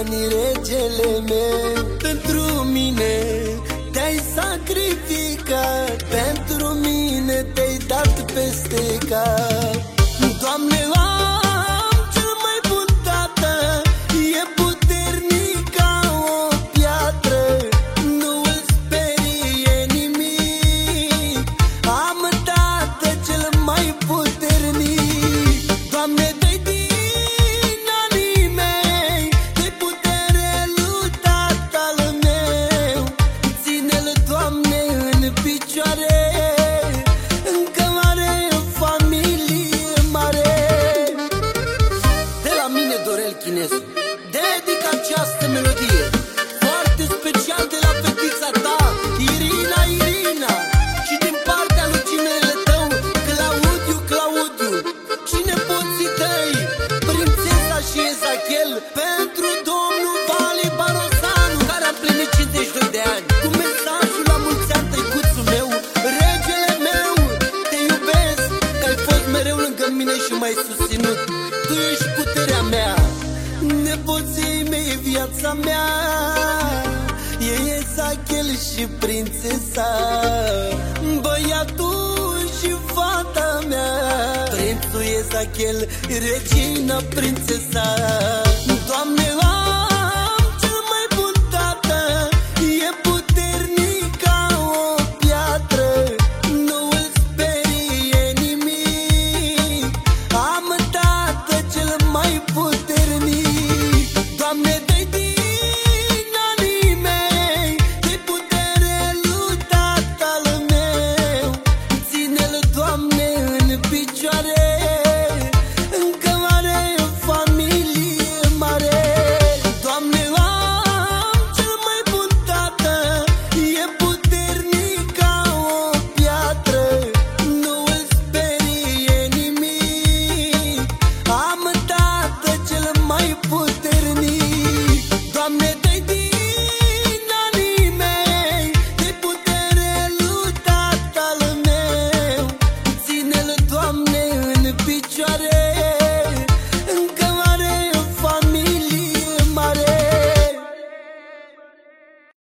ani, regele meu. Pentru mine te-ai sacrificat, pentru mine te-ai dat peste cap. Doamne, am cel mai bun tată, e puternic ca o piatră, nu îl sperie nimic. Am tată cel mai puternic. Doamne, dă-i din anii mei, dă-i putere lui tatăl meu. Ține-l, Doamne, în picioare, încă are familie mare. De la mine, Dorel Chinesu, dedic această melodie foarte special de la fetița ta, Irina, Irina, și din partea lui cinele tău, Claudiu, Claudiu, și nepoții tăi, prințesa și Ezachel, pentru domnul Vali Barosanu, care a plinit 52 de ani, cu mesajul la mulți ani, tăicuțul meu, regele meu, te iubesc, că ai fost mereu lângă mine și m-ai susținut. Tu ești puterea mea, nepoții mei, viața mea, e Ezachel și prințesa, băiatul și fata mea, prințul Ezachel, regina, prințesa.